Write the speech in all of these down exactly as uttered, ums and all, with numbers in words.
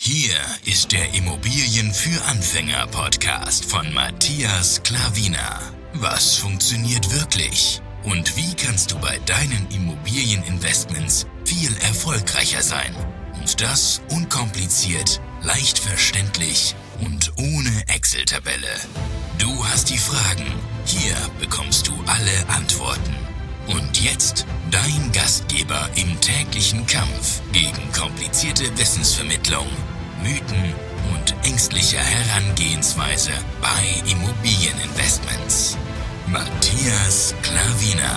Hier ist der Immobilien für Anfänger Podcast von Matthias Klavina. Was funktioniert wirklich? Und wie kannst du bei deinen Immobilieninvestments viel erfolgreicher sein? Und das unkompliziert, leicht verständlich und ohne Excel-Tabelle. Du hast die Fragen, hier bekommst du alle Antworten. Und jetzt dein Gastgeber im täglichen Kampf gegen komplizierte Wissensvermittlung, Mythen und ängstliche Herangehensweise bei Immobilieninvestments. Matthias Klavina.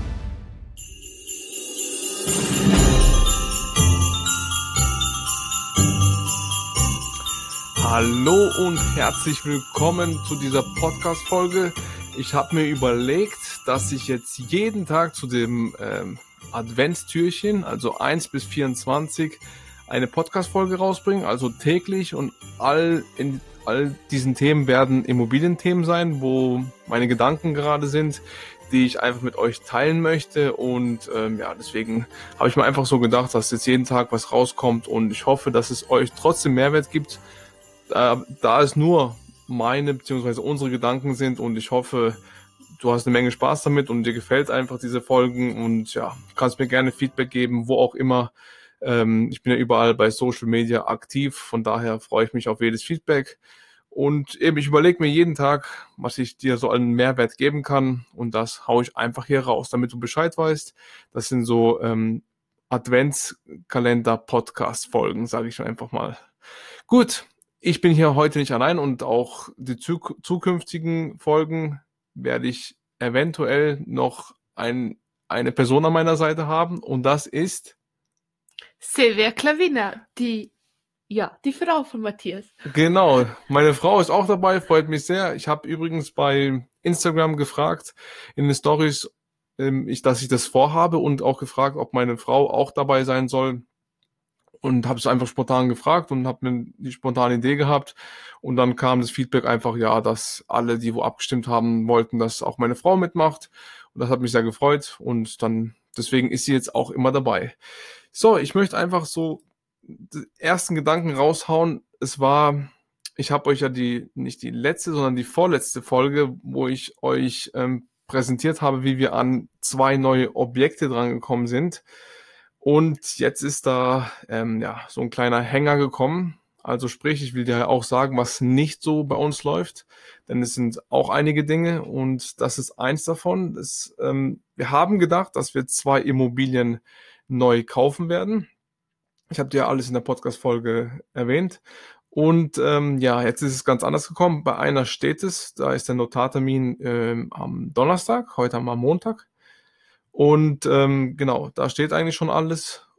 Hallo und herzlich willkommen zu dieser Podcast-Folge. Ich habe mir überlegt, dass ich jetzt jeden Tag zu dem ähm, Adventstürchen, also eins bis vierundzwanzig, eine Podcast-Folge rausbringe, also täglich, und all in all diesen Themen werden Immobilienthemen sein, wo meine Gedanken gerade sind, die ich einfach mit euch teilen möchte, und ähm, ja, deswegen habe ich mir einfach so gedacht, dass jetzt jeden Tag was rauskommt, und ich hoffe, dass es euch trotzdem Mehrwert gibt, da, da es nur meine bzw. unsere Gedanken sind, und ich hoffe, du hast eine Menge Spaß damit und dir gefällt einfach diese Folgen, und ja, kannst mir gerne Feedback geben, wo auch immer. Ähm, ich bin ja überall bei Social Media aktiv, von daher freue ich mich auf jedes Feedback, und eben ich überlege mir jeden Tag, was ich dir so einen Mehrwert geben kann, und das haue ich einfach hier raus, damit du Bescheid weißt. Das sind so ähm, Adventskalender-Podcast-Folgen, sage ich einfach mal. Gut. Ich bin hier heute nicht allein, und auch die zu- zukünftigen Folgen werde ich eventuell noch ein, eine Person an meiner Seite haben, und das ist Silvia Klavina, die, ja, die Frau von Matthias. Genau, meine Frau ist auch dabei, freut mich sehr. Ich habe übrigens bei Instagram gefragt in den Stories, ähm, ich, dass ich das vorhabe, und auch gefragt, ob meine Frau auch dabei sein soll. Und habe es einfach spontan gefragt und habe mir die spontane Idee gehabt. Und dann kam das Feedback einfach, ja, dass alle, die wo abgestimmt haben, wollten, dass auch meine Frau mitmacht. Und das hat mich sehr gefreut. Und dann, deswegen ist sie jetzt auch immer dabei. So, ich möchte einfach so die ersten Gedanken raushauen. Es war, ich habe euch ja die, nicht die letzte, sondern die vorletzte Folge, wo ich euch ähm, präsentiert habe, wie wir an zwei neue Objekte drangekommen sind. Und jetzt ist da ähm, ja so ein kleiner Hänger gekommen. Also sprich, ich will dir auch sagen, was nicht so bei uns läuft, denn es sind auch einige Dinge, und das ist eins davon. Das, ähm, wir haben gedacht, dass wir zwei Immobilien neu kaufen werden. Ich habe dir alles in der Podcast-Folge erwähnt. Und ähm, ja, jetzt ist es ganz anders gekommen. Bei einer steht es, da ist der Notartermin ähm, am Donnerstag, heute am Montag. Und ähm, genau, da steht eigentlich schon alles.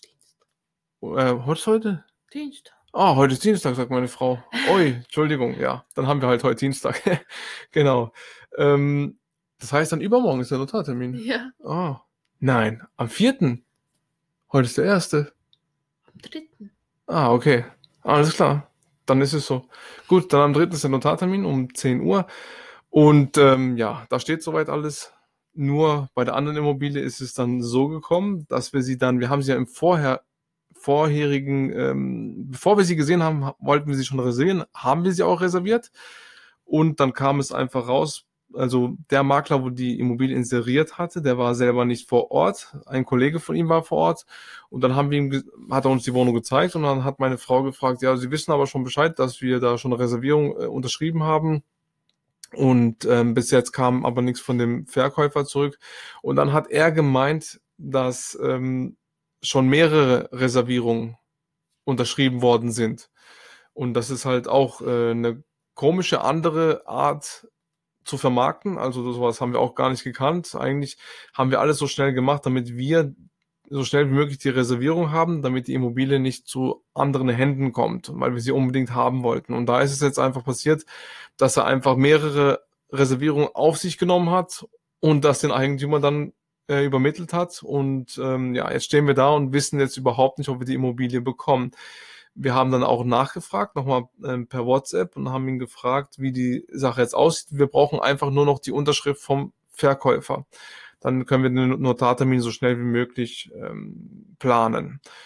Äh, was ist heute? Dienstag. Ah, heute ist Dienstag, sagt meine Frau. Ui, Entschuldigung, ja, dann haben wir halt heute Dienstag. Genau. Ähm, das heißt, dann übermorgen ist der Notartermin. Ja, Ah, nein, am vierten. Heute ist der erste. am dritten. Ah, okay. Alles klar. Dann ist es so. Gut, dann am dritten ist der Notartermin um zehn Uhr. Und ähm, ja, da steht soweit alles. Nur bei der anderen Immobilie ist es dann so gekommen, dass wir sie dann, wir haben sie ja im vorher, vorherigen, ähm, bevor wir sie gesehen haben, wollten wir sie schon reservieren, haben wir sie auch reserviert. Und dann kam es einfach raus, also der Makler, wo die Immobilie inseriert hatte, der war selber nicht vor Ort. Ein Kollege von ihm war vor Ort. Und dann haben wir ihm, ge- hat er uns die Wohnung gezeigt, und dann hat meine Frau gefragt, ja, Sie wissen aber schon Bescheid, dass wir da schon eine Reservierung äh, unterschrieben haben. Und ähm, bis jetzt kam aber nichts von dem Verkäufer zurück. Und dann hat er gemeint, dass ähm, schon mehrere Reservierungen unterschrieben worden sind. Und das ist halt auch äh, eine komische andere Art zu vermarkten. Also sowas haben wir auch gar nicht gekannt. Eigentlich haben wir alles so schnell gemacht, damit wir so schnell wie möglich die Reservierung haben, damit die Immobilie nicht zu anderen Händen kommt, weil wir sie unbedingt haben wollten. Und da ist es jetzt einfach passiert, dass er einfach mehrere Reservierungen auf sich genommen hat und das den Eigentümer dann äh, übermittelt hat. Und ähm, ja, jetzt stehen wir da und wissen jetzt überhaupt nicht, ob wir die Immobilie bekommen. Wir haben dann auch nachgefragt, nochmal ähm, per WhatsApp, und haben ihn gefragt, wie die Sache jetzt aussieht. Wir brauchen einfach nur noch die Unterschrift vom Verkäufer. Dann können wir den Notartermin so schnell wie möglich ähm, planen.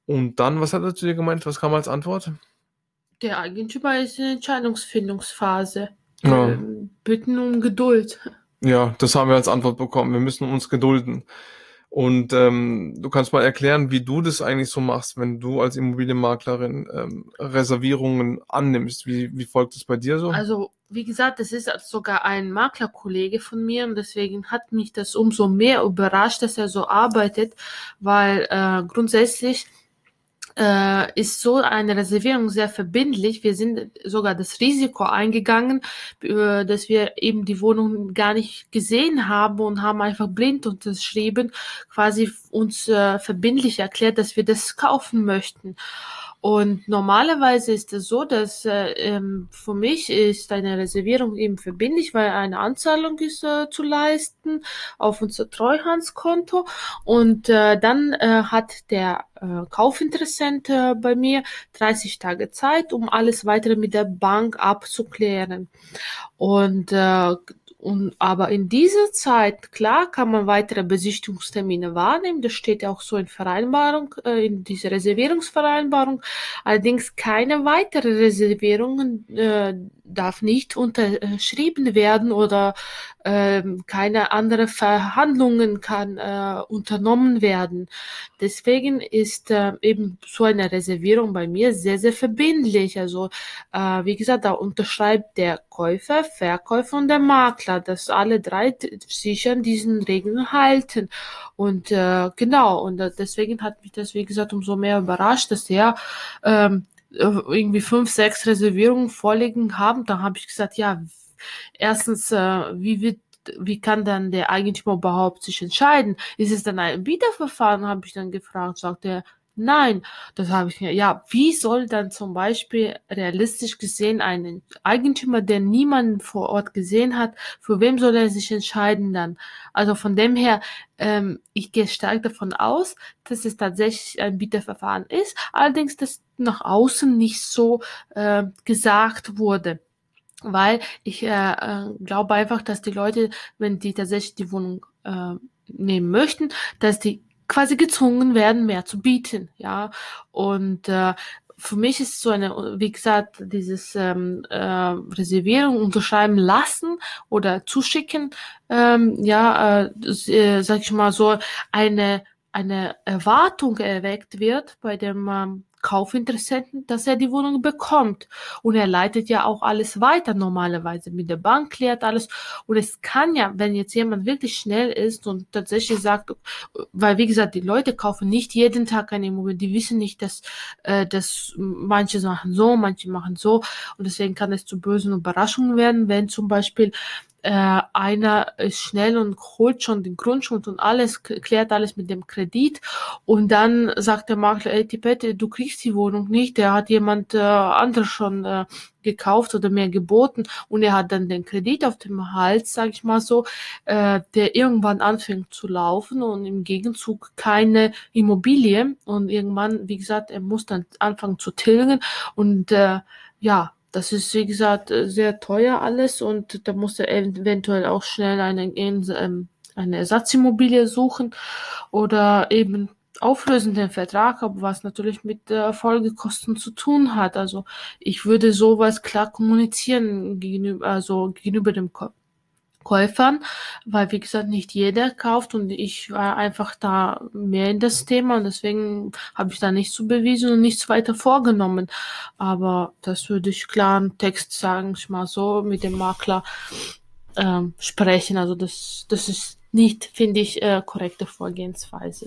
Und dann, was hat er zu dir gemeint? Was kam als Antwort? Der Eigentümer ist in der Entscheidungsfindungsphase. Wir Ja, bitten um Geduld. ja, das haben wir als Antwort bekommen. Wir müssen uns gedulden. Und ähm, du kannst mal erklären, wie du das eigentlich so machst, wenn du als Immobilienmaklerin ähm, Reservierungen annimmst. Wie, wie folgt es bei dir so? Also, wie gesagt, das ist sogar ein Maklerkollege von mir und deswegen hat mich das umso mehr überrascht, dass er so arbeitet, weil äh, grundsätzlich äh, ist so eine Reservierung sehr verbindlich. Wir sind sogar das Risiko eingegangen, äh, dass wir eben die Wohnung gar nicht gesehen haben und haben einfach blind unterschrieben, quasi uns äh, verbindlich erklärt, dass wir das kaufen möchten. Und normalerweise ist es so, dass äh, ähm, für mich ist eine Reservierung eben verbindlich, weil eine Anzahlung ist äh, zu leisten auf unser Treuhandskonto. Und äh, dann äh, hat der äh, Kaufinteressent äh, bei mir dreißig Tage Zeit, um alles weitere mit der Bank abzuklären. Und, äh, und aber in dieser Zeit, klar, kann man weitere Besichtigungstermine wahrnehmen. Das steht ja auch so in Vereinbarung, äh, in dieser Reservierungsvereinbarung. Allerdings keine weitere Reservierungen äh, darf nicht unterschrieben werden oder äh, keine andere Verhandlungen kann äh, unternommen werden. Deswegen ist äh, eben so eine Reservierung bei mir sehr, sehr verbindlich. Also äh, wie gesagt, da unterschreibt der Käufer, Verkäufer und der Makler, dass alle drei t- sich an diesen Regeln halten. Und äh, genau, und äh, deswegen hat mich das, wie gesagt, umso mehr überrascht, dass er ähm, äh, irgendwie fünf, sechs Reservierungen vorliegen haben. Da habe ich gesagt, ja, erstens, äh, wie wird wie kann dann der Eigentümer überhaupt sich entscheiden? Ist es dann ein Wiederverfahren, habe ich dann gefragt, sagt er, nein. Das habe ich mir, ja, wie soll dann zum Beispiel realistisch gesehen ein Eigentümer, der niemanden vor Ort gesehen hat, für wem soll er sich entscheiden dann? Also von dem her, ähm, ich gehe stark davon aus, dass es tatsächlich ein Bieterverfahren ist, allerdings, dass nach außen nicht so äh, gesagt wurde. Weil ich äh, äh, glaube einfach, dass die Leute, wenn die tatsächlich die Wohnung äh, nehmen möchten, dass die quasi gezwungen werden, mehr zu bieten, ja. Und äh, für mich ist so eine, wie gesagt, dieses ähm, äh, Reservierung unterschreiben lassen oder zuschicken, ähm, ja, äh, das, äh, sag ich mal so, eine eine Erwartung erweckt wird bei dem ähm, Kaufinteressenten, dass er die Wohnung bekommt. Und er leitet ja auch alles weiter normalerweise. Mit der Bank klärt alles. Und es kann ja, wenn jetzt jemand wirklich schnell ist und tatsächlich sagt, weil wie gesagt, die Leute kaufen nicht jeden Tag eine Immobilie. Die wissen nicht, dass, äh, dass manche machen so, manche machen so. Und deswegen kann es zu bösen Überraschungen werden, wenn zum Beispiel äh, einer ist schnell und holt schon den Grundschuld und alles, klärt alles mit dem Kredit und dann sagt der Makler, ey Tipette, du kriegst die Wohnung nicht, der hat jemand äh, anderes schon äh, gekauft oder mehr geboten und er hat dann den Kredit auf dem Hals, sag ich mal so, äh, der irgendwann anfängt zu laufen und im Gegenzug keine Immobilie und irgendwann, wie gesagt, er muss dann anfangen zu tilgen und äh, ja, das ist, wie gesagt, sehr teuer alles und da muss er eventuell auch schnell eine, ähm, eine Ersatzimmobilie suchen oder eben auflösen den Vertrag, aber was natürlich mit äh, Folgekosten zu tun hat. Also ich würde sowas klar kommunizieren gegenüber, also gegenüber dem Ko Käufern, weil wie gesagt nicht jeder kauft und ich war einfach da mehr in das Thema und deswegen habe ich da nichts zu bewiesen und nichts weiter vorgenommen. Aber das würde ich klar im Text, sagen ich mal so, mit dem Makler ähm, sprechen. Also das, das ist nicht, finde ich, äh, korrekte Vorgehensweise.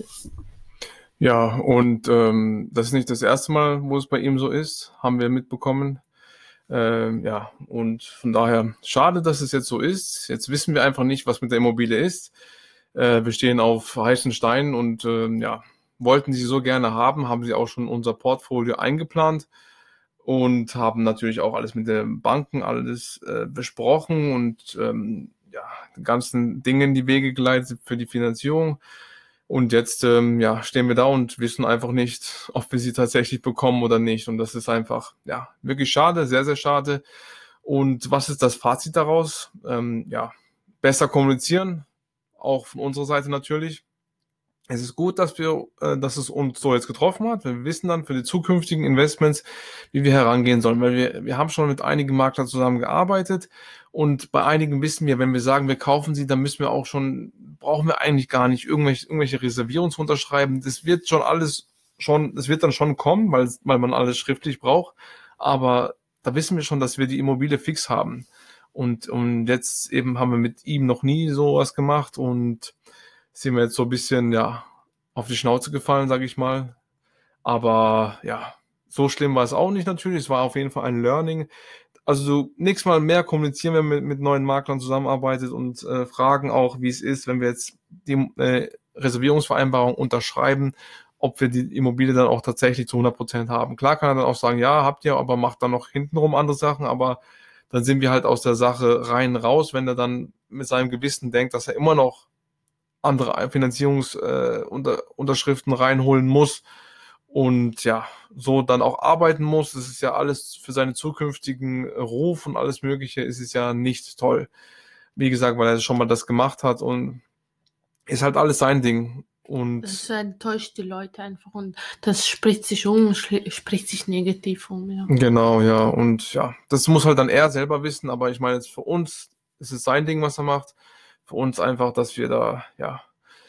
Ja, und ähm, das ist nicht das erste Mal, wo es bei ihm so ist, haben wir mitbekommen. Ähm, ja, und von daher schade, dass es jetzt so ist. Jetzt wissen wir einfach nicht, was mit der Immobilie ist. Äh, wir stehen auf heißen Steinen und ähm, ja, wollten sie so gerne haben, haben sie auch schon unser Portfolio eingeplant und haben natürlich auch alles mit den Banken alles äh, besprochen und ähm, ja, die ganzen Dinge in die Wege geleitet für die Finanzierung. Und jetzt ähm, ja, stehen wir da und wissen einfach nicht, ob wir sie tatsächlich bekommen oder nicht. Und das ist einfach ja wirklich schade, sehr, sehr schade. Und was ist das Fazit daraus? Ähm, ja, besser kommunizieren, auch von unserer Seite natürlich. Es ist gut, dass wir, äh, dass es uns so jetzt getroffen hat. Wir wissen dann für die zukünftigen Investments, wie wir herangehen sollen, weil wir, wir haben schon mit einigen Maklern zusammengearbeitet und bei einigen wissen wir, wenn wir sagen, wir kaufen sie, dann müssen wir auch schon, brauchen wir eigentlich gar nicht irgendwelche, irgendwelche Reservierungen zu unterschreiben. Das wird schon alles schon, das wird dann schon kommen, weil, weil man alles schriftlich braucht. Aber da wissen wir schon, dass wir die Immobilie fix haben. Und, und jetzt eben haben wir mit ihm noch nie sowas gemacht und sind wir jetzt so ein bisschen, ja, auf die Schnauze gefallen, sage ich mal. Aber ja, so schlimm war es auch nicht natürlich. Es war auf jeden Fall ein Learning. Also so, nächstes Mal mehr kommunizieren, wenn man mit, mit neuen Maklern zusammenarbeitet und äh, fragen auch, wie es ist, wenn wir jetzt die äh, Reservierungsvereinbarung unterschreiben, ob wir die Immobilie dann auch tatsächlich zu hundert Prozent haben. Klar kann er dann auch sagen, ja, habt ihr, aber macht dann noch hintenrum andere Sachen, aber dann sind wir halt aus der Sache rein raus, wenn er dann mit seinem Gewissen denkt, dass er immer noch andere Finanzierungsunterschriften äh, reinholen muss und ja, so dann auch arbeiten muss. Das ist ja alles für seinen zukünftigen Ruf und alles Mögliche ist es ja nicht toll. Wie gesagt, weil er schon mal das gemacht hat und ist halt alles sein Ding. Und Das enttäuscht die Leute einfach und das spricht sich um, spricht sich negativ um. Ja. Genau, ja. Und ja, das muss halt dann er selber wissen, aber ich meine, jetzt für uns ist es sein Ding, was er macht. Für uns einfach, dass wir da, ja,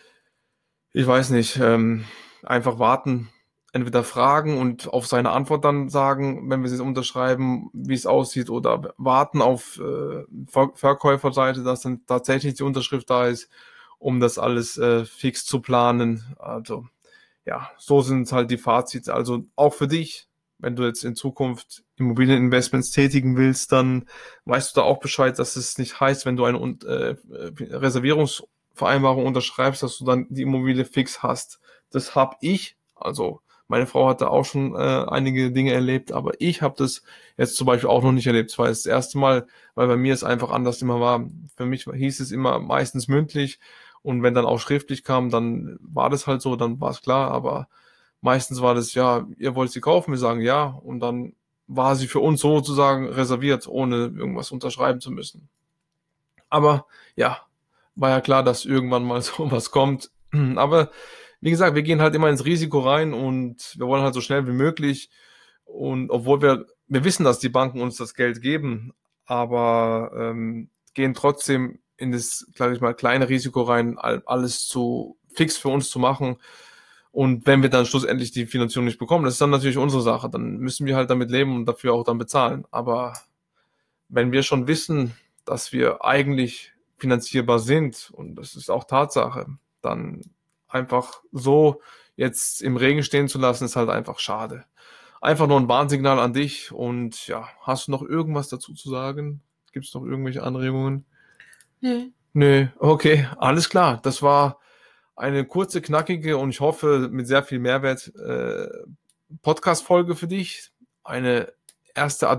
ich weiß nicht, ähm, einfach warten, entweder fragen und auf seine Antwort dann sagen, wenn wir es unterschreiben, wie es aussieht, oder warten auf äh, Ver Verkäuferseite, dass dann tatsächlich die Unterschrift da ist, um das alles äh, fix zu planen. Also ja, so sind halt die Fazits. Also auch für dich, wenn du jetzt in Zukunft Immobilieninvestments tätigen willst, dann weißt du da auch Bescheid, dass es nicht heißt, wenn du eine äh, Reservierungsvereinbarung unterschreibst, dass du dann die Immobilie fix hast. Das habe ich, also meine Frau hatte auch schon äh, einige Dinge erlebt, aber ich habe das jetzt zum Beispiel auch noch nicht erlebt. Es war das erste Mal, weil bei mir es einfach anders immer war. Für mich hieß es immer meistens mündlich und wenn dann auch schriftlich kam, dann war das halt so, dann war es klar, aber meistens war das, ja, ihr wollt sie kaufen, wir sagen ja und dann war sie für uns sozusagen reserviert, ohne irgendwas unterschreiben zu müssen. Aber ja, war ja klar, dass irgendwann mal sowas kommt. Aber wie gesagt, wir gehen halt immer ins Risiko rein und wir wollen halt so schnell wie möglich. Und obwohl wir, wir wissen, dass die Banken uns das Geld geben, aber ähm, gehen trotzdem in das, sag ich mal, kleine Risiko rein, alles zu fix für uns zu machen. Und wenn wir dann schlussendlich die Finanzierung nicht bekommen, das ist dann natürlich unsere Sache. Dann müssen wir halt damit leben und dafür auch dann bezahlen. Aber wenn wir schon wissen, dass wir eigentlich finanzierbar sind, und das ist auch Tatsache, dann einfach so jetzt im Regen stehen zu lassen, ist halt einfach schade. Einfach nur ein Warnsignal an dich. Und ja, hast du noch irgendwas dazu zu sagen? Gibt es noch irgendwelche Anregungen? Nee. Nö, okay, alles klar. Das war eine kurze, knackige und ich hoffe mit sehr viel Mehrwert äh, Podcast-Folge für dich. Eine erste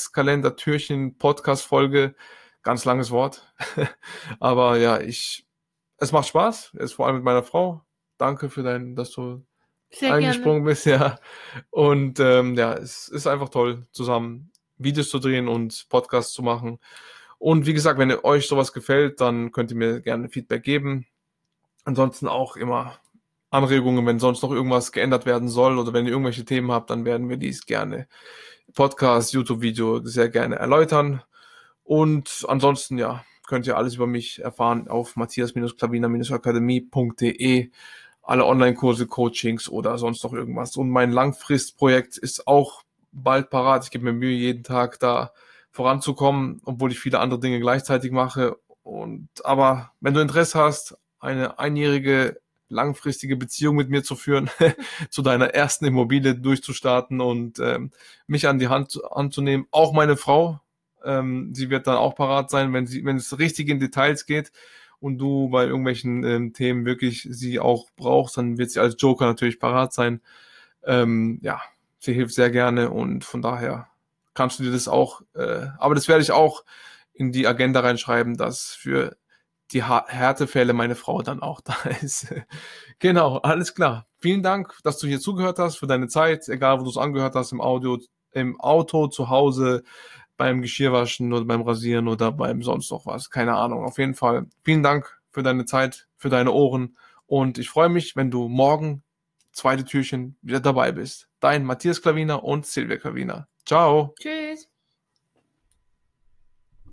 Adventskalender-Türchen-Podcast-Folge. Ganz langes Wort. Aber ja, ich, es macht Spaß. Jetzt vor allem mit meiner Frau. Danke für dein, dass du Sehr eingesprungen bist, ja. Und ähm, ja, es ist einfach toll, zusammen Videos zu drehen und Podcasts zu machen. Und wie gesagt, wenn euch sowas gefällt, dann könnt ihr mir gerne Feedback geben. Ansonsten auch immer Anregungen, wenn sonst noch irgendwas geändert werden soll oder wenn ihr irgendwelche Themen habt, dann werden wir dies gerne Podcast, YouTube-Video sehr gerne erläutern. Und ansonsten, ja, könnt ihr alles über mich erfahren auf matthias-klavina-akademie punkt de. Alle Online-Kurse, Coachings oder sonst noch irgendwas. Und mein Langfristprojekt ist auch bald parat. Ich gebe mir Mühe, jeden Tag da voranzukommen, obwohl ich viele andere Dinge gleichzeitig mache. Und aber wenn du Interesse hast, eine einjährige langfristige Beziehung mit mir zu führen, zu deiner ersten Immobilie durchzustarten und ähm, mich an die Hand anzunehmen, auch meine Frau, ähm, sie wird dann auch parat sein, wenn sie, wenn es richtig in Details geht und du bei irgendwelchen ähm, Themen wirklich sie auch brauchst, dann wird sie als Joker natürlich parat sein. Ähm, ja, sie hilft sehr gerne und von daher kannst du dir das auch, äh, aber das werde ich auch in die Agenda reinschreiben, dass für die Härtefälle meine Frau dann auch da ist. Genau, alles klar. Vielen Dank, dass du hier zugehört hast, für deine Zeit, egal wo du es angehört hast, im Audio, im Auto, zu Hause, beim Geschirrwaschen oder beim Rasieren oder beim sonst noch was. Keine Ahnung. Auf jeden Fall vielen Dank für deine Zeit, für deine Ohren Und ich freue mich, wenn du morgen, zweite Türchen, wieder dabei bist. Dein Matthias Klaviner und Silvia Klaviner. Ciao. Tschüss.